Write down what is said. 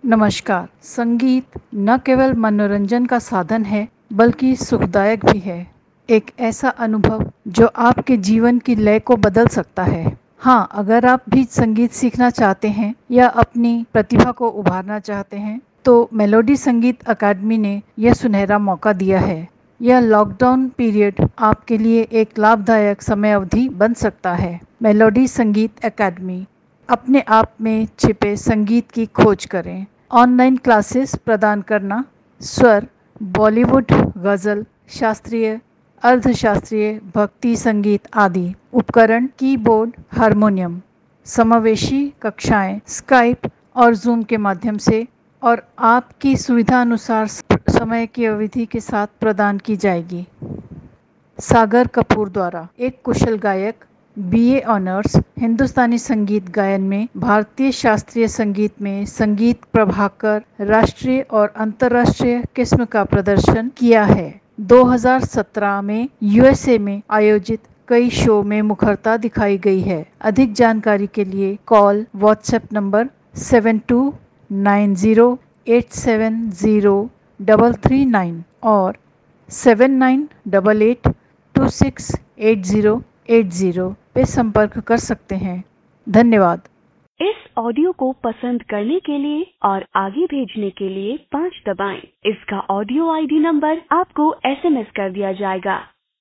नमस्कार। संगीत न केवल मनोरंजन का साधन है बल्कि सुखदायक भी है। एक ऐसा अनुभव जो आपके जीवन की लय को बदल सकता है। हाँ, अगर आप भी संगीत सीखना चाहते हैं या अपनी प्रतिभा को उभारना चाहते हैं तो मेलोडी संगीत अकादमी ने यह सुनहरा मौका दिया है। यह लॉकडाउन पीरियड आपके लिए एक लाभदायक समय अवधि बन सकता है। मेलोडी संगीत अकादमी अपने आप में छिपे संगीत की खोज करें। ऑनलाइन क्लासेस प्रदान करना, स्वर, बॉलीवुड, गज़ल, शास्त्रीय, अर्धशास्त्रीय, भक्ति संगीत आदि। उपकरण कीबोर्ड, हारमोनियम। समावेशी कक्षाएं स्काइप और जूम के माध्यम से और आपकी सुविधा अनुसार समय की अवधि के साथ प्रदान की जाएगी। सागर कपूर द्वारा एक कुशल गायक, बीए ऑनर्स, हिंदुस्तानी संगीत गायन में भारतीय शास्त्रीय संगीत में संगीत प्रभाकर राष्ट्रीय और अंतर्राष्ट्रीय किस्म का प्रदर्शन किया है। 2017 में यूएसए में आयोजित कई शो में मुखरता दिखाई गई है। अधिक जानकारी के लिए कॉल व्हाट्सएप नंबर 7290870339 और 7988268080 पे संपर्क कर सकते हैं। धन्यवाद। इस ऑडियो को पसंद करने के लिए और आगे भेजने के लिए 5 दबाएं। इसका ऑडियो आईडी नंबर आपको एसएमएस कर दिया जाएगा।